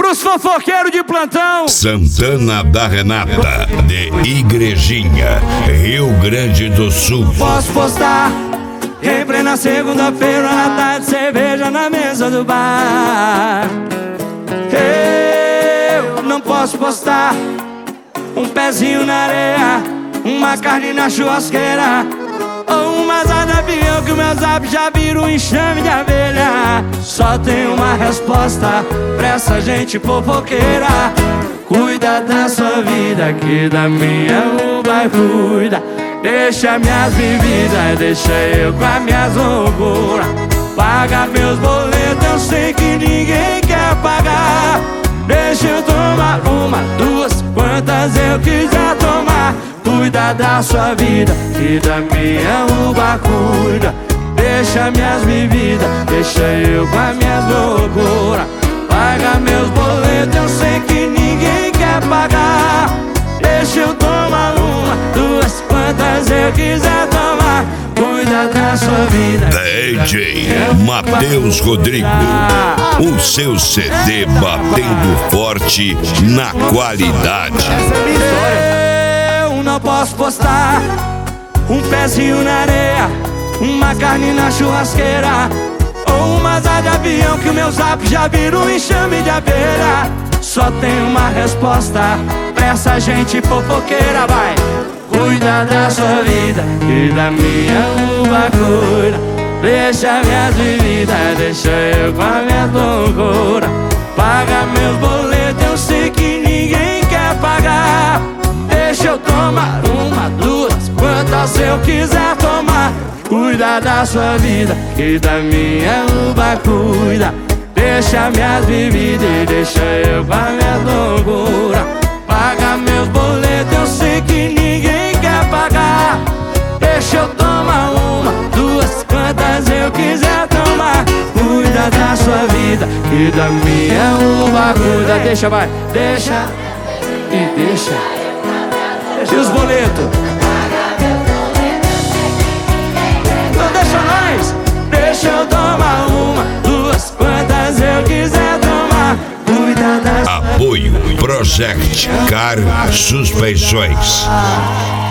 pros fofoqueiros de plantão. Santana da Renata, de Igrejinha, Rio Grande do Sul. Posso postar em plena segunda-feira na tarde, cerveja na mesa do bar. Eu não posso postar um pezinho na areia, uma carne na churrasqueira, ou uma asa de avião que o meu zap já vira um enxame de abelha. Só tem uma resposta pra essa gente fofoqueira: cuida da sua vida, que da minha o vai cuida. Deixa minhas bebidas, deixa eu com as minhas loucuras. Paga meus boletos, eu sei que ninguém quer pagar. Deixa eu tomar uma, duas, quantas eu quiser tomar. Cuida da sua vida, que da minha uva cuida. Deixa minhas bebidas, deixa eu com as minhas loucuras. Paga meus boletos, eu sei que ninguém quer pagar. Deixa eu tomar uma, duas, quantas eu quiser tomar. Cuida da sua vida. DJ Matheus Rodrigo, o seu CD batendo forte na qualidade. Essa é a minha história. Eu não posso postar um pezinho na areia, uma carne na churrasqueira, ou uma asa de avião que o meu zap já vira um enxame de abelha. Só tem uma resposta pra essa gente fofoqueira, vai. Cuida da sua vida, e da minha uva cuida. Deixa minhas bebidas, deixa eu com a minha loucura. Paga meus boletos, eu sei que ninguém quer pagar. Deixa eu tomar uma, duas, quantas eu quiser tomar. Cuida da sua vida, que da minha uva cuida. Deixa minhas bebidas e deixa eu com a minha loucura. Paga meus boletos, eu sei que ninguém quer pagar. Deixa eu tomar uma, duas, quantas eu quiser tomar. Cuida da sua vida, que da minha uva cuida. Deixa, vai, deixa e deixa. E os boletos? Não deixa mais. Deixa eu tomar uma, duas, quantas eu quiser tomar. Cuida da sua vida. Apoio Project Car Suspensões.